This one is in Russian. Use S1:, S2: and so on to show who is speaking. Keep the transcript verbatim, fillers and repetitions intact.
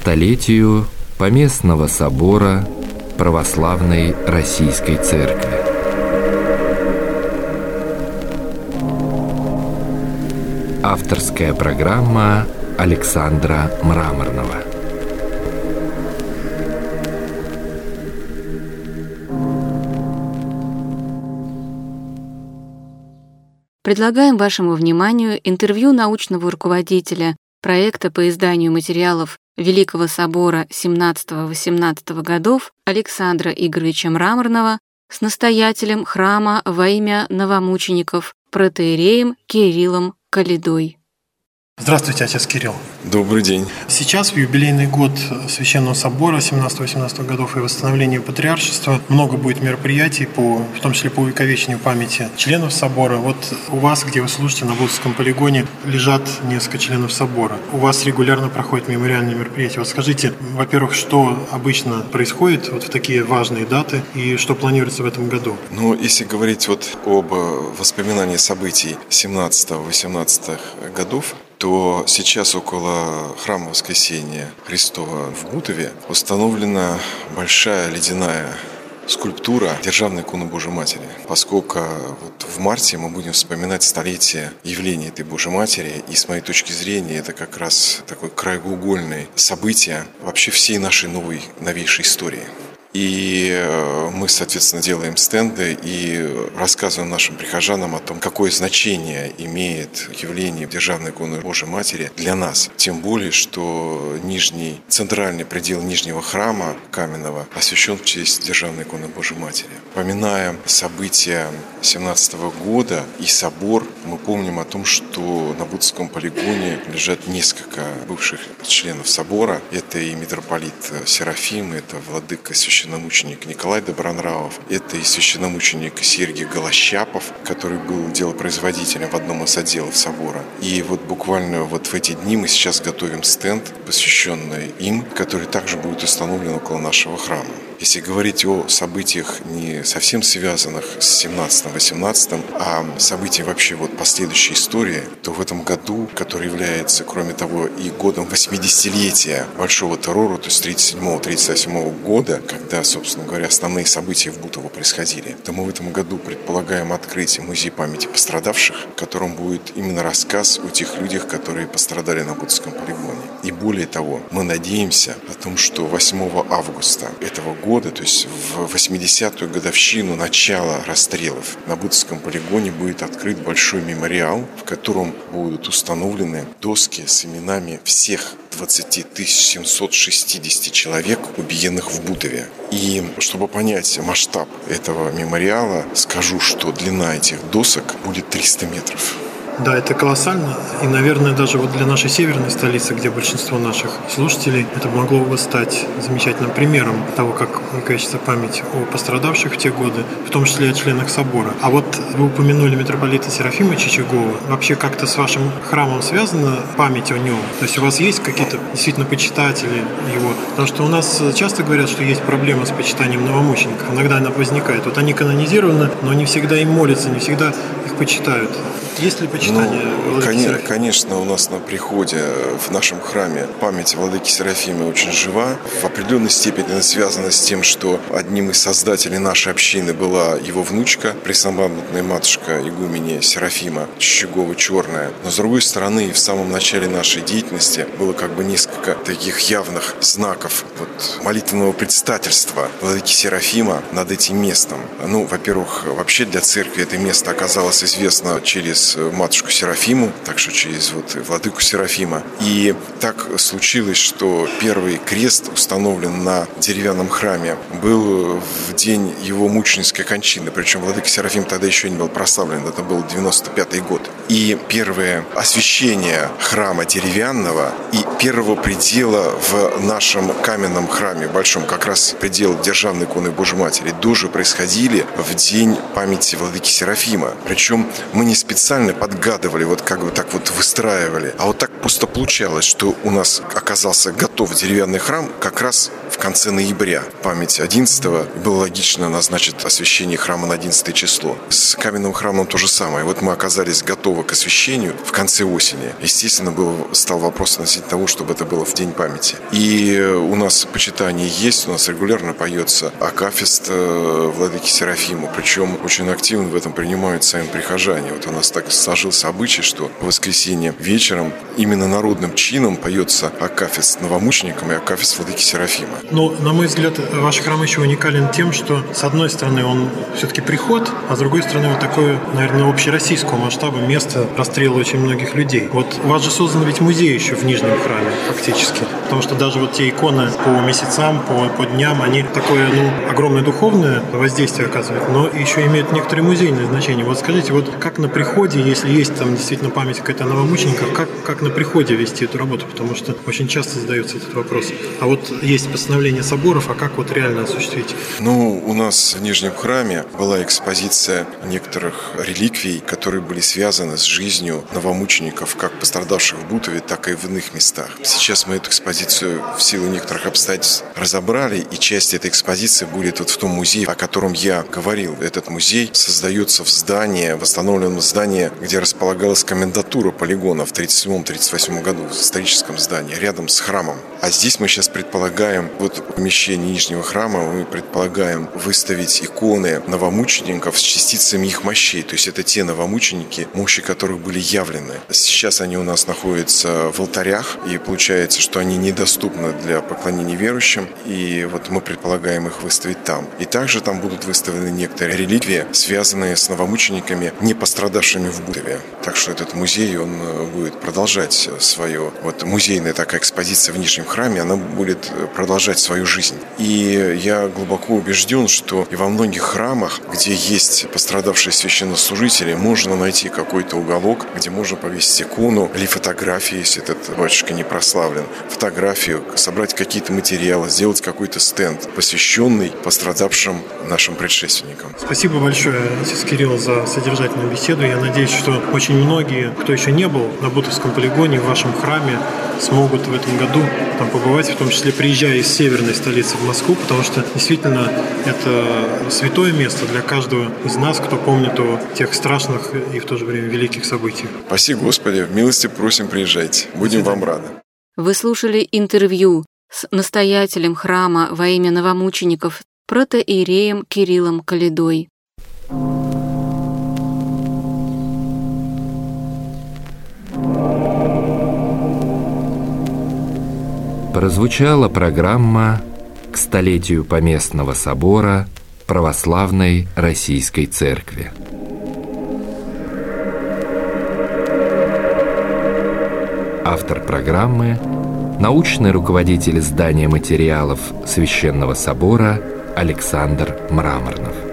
S1: столетию Поместного собора Православной Российской Церкви. Авторская программа Александра Мраморного.
S2: Предлагаем вашему вниманию интервью научного руководителя проекта по изданию материалов Великого собора семнадцатого-восемнадцатого годов Александра Игоревича Мраморного с настоятелем храма во имя новомучеников протоиереем Кириллом Калидой.
S3: Здравствуйте, отец Кирилл.
S4: Добрый день.
S3: Сейчас, в юбилейный год Священного собора семнадцатого-восемнадцатого годов и восстановления патриаршества, много будет мероприятий, по, в том числе по увековечению памяти членов собора. Вот у вас, где вы служите, на Будском полигоне, лежат несколько членов собора. У вас регулярно проходят мемориальные мероприятия. Вот скажите, во-первых, что обычно происходит вот в такие важные даты и что планируется в этом году?
S4: Ну, если говорить вот об воспоминании событий семнадцатого-восемнадцатого годов, то сейчас около храма Воскресения Христова в Бутове установлена большая ледяная скульптура Державной иконы Божией Матери. Поскольку вот в марте мы будем вспоминать столетие явления этой Божией Матери, и с моей точки зрения это как раз такое краеугольное событие вообще всей нашей новой, новейшей истории. И мы, соответственно, делаем стенды и рассказываем нашим прихожанам о том, какое значение имеет явление Державной иконы Божией Матери для нас. Тем более, что нижний, центральный предел нижнего храма каменного освящен в честь Державной иконы Божией Матери. Поминая события семнадцатого года и собор, мы помним о том, что на Будском полигоне лежат несколько бывших членов собора. Это и митрополит Серафим, это владыка священномученик Николай Добронравов, это и священномученик Сергий Голощапов, который был делопроизводителем в одном из отделов собора. И вот буквально вот в эти дни мы сейчас готовим стенд, посвященный им, который также будет установлен около нашего храма. Если говорить о событиях не совсем связанных с семнадцатым-восемнадцатым, а события вообще вот последующей истории, то в этом году, который является, кроме того, и годом восьмидесятилетия Большого террора, то есть тридцать седьмого тридцать восьмого года, когда, собственно говоря, основные события в Бутово происходили, то мы в этом году предполагаем открыть музей памяти пострадавших, в котором будет именно рассказ о тех людях, которые пострадали на Будском полигоне. И более того, мы надеемся о том, что восьмого августа этого года, года, то есть в восьмидесятую годовщину начала расстрелов, на Будском полигоне будет открыт большой мемориал, в котором будут установлены доски с именами всех двадцать тысяч семьсот шестьдесят человек, убиенных в Бутове. И чтобы понять масштаб этого мемориала, скажу, что длина этих досок будет триста метров.
S3: Да, это колоссально. И, наверное, даже вот для нашей северной столицы, где большинство наших слушателей, это могло бы стать замечательным примером того, как увековечится память о пострадавших в те годы, в том числе о членах собора. А вот вы упомянули митрополита Серафима Чичагова. Вообще как-то с вашим храмом связана память о нем? То есть у вас есть какие-то действительно почитатели его? Потому что у нас часто говорят, что есть проблема с почитанием новомучеников. Иногда она возникает. Вот они канонизированы, но не всегда им молятся, не всегда их почитают. Есть ли почитание
S4: ну,
S3: владыки
S4: конечно,
S3: Серафима?
S4: Конечно, у нас на приходе в нашем храме память владыки Серафима очень жива. В определенной степени она связана с тем, что одним из создателей нашей общины была его внучка, преснопамятная матушка игуменья Серафима Чичагова-Черная. Но с другой стороны, в самом начале нашей деятельности было как бы несколько таких явных знаков вот, молитвенного предстательства владыки Серафима над этим местом. Ну, во-первых, вообще для церкви это место оказалось известно через матушку Серафиму, так что через вот владыку Серафима. И так случилось, что первый крест установлен на деревянном храме был в день его мученической кончины. Причем владыка Серафим тогда еще не был прославлен, это был девяносто пятый год. И первое освящение храма деревянного и первого предела в нашем каменном храме большом, как раз предел Державной иконы Божией Матери, тоже происходили в день памяти владыки Серафима. Причем мы не специально подгадывали, вот как бы так вот выстраивали. А вот так просто получалось, что у нас оказался готов деревянный храм как раз в в конце ноября, память одиннадцатого, было логично назначить освящение храма на одиннадцатое число. С каменным храмом то же самое. Вот мы оказались готовы к освящению в конце осени. Естественно, был, стал вопрос относительно того, чтобы это было в день памяти. И у нас почитание есть, у нас регулярно поется акафист владыки Серафима, причем очень активно в этом принимают сами прихожане. Вот у нас так сложился обычай, что в воскресенье вечером именно народным чином поется акафист новомученикам и акафист владыки Серафима.
S3: Но, на мой взгляд, ваш храм еще уникален тем, что, с одной стороны, он все-таки приход, а с другой стороны, вот такое, наверное, общероссийского масштаба место расстрела очень многих людей. Вот у вас же создан ведь музей еще в Нижнем храме, фактически. Потому что даже вот те иконы по месяцам, по, по дням, они такое, ну, огромное духовное воздействие оказывают, но еще имеют некоторые музейные значения. Вот скажите, вот как на приходе, если есть там действительно память какая-то о новомучениках, как, как на приходе вести эту работу? Потому что очень часто задается этот вопрос. А вот есть постановление соборов, а как вот реально осуществить?
S4: Ну, у нас в Нижнем храме была экспозиция некоторых реликвий, которые были связаны с жизнью новомучеников, как пострадавших в Бутове, так и в иных местах. Сейчас мы эту экспозицию в силу некоторых обстоятельств разобрали, и часть этой экспозиции будет вот в том музее, о котором я говорил. Этот музей создается в здании, восстановленном здании, где располагалась комендатура полигона в тридцать седьмом — тридцать восьмом году, в историческом здании, рядом с храмом. А здесь мы сейчас предполагаем, вот в помещении Нижнего храма мы предполагаем выставить иконы новомучеников с частицами их мощей. То есть это те новомученики, мощи которых были явлены. Сейчас они у нас находятся в алтарях, и получается, что они недоступны для поклонения верующим, и вот мы предполагаем их выставить там. И также там будут выставлены некоторые реликвии, связанные с новомучениками, не пострадавшими в Бутове. Так что этот музей, он будет продолжать свое, вот музейная такая экспозиция в Нижнем храме, она будет продолжать свою жизнь. И я глубоко убежден, что и во многих храмах, где есть пострадавшие священнослужители, можно найти какой-то уголок, где можно повесить икону или фотографии, если этот батюшка не прославлен, фотографию, собрать какие-то материалы, сделать какой-то стенд, посвященный пострадавшим нашим предшественникам.
S3: Спасибо большое, отец Кирилл, за содержательную беседу. Я надеюсь, что очень многие, кто еще не был на Бутовском полигоне, в вашем храме, смогут в этом году там побывать, в том числе приезжая из северной столицы в Москву, потому что действительно это святое место для каждого из нас, кто помнит о тех страшных и в то же время великих событиях.
S4: Спаси Господи, в милости просим, приезжайте. Будем вам рады.
S2: Вы слушали интервью с настоятелем храма во имя новомучеников протоиереем Кириллом Калидой.
S1: Прозвучала программа к столетию Поместного собора Православной Российской Церкви. Автор программы – научный руководитель издания материалов Священного собора Александр Мраморнов.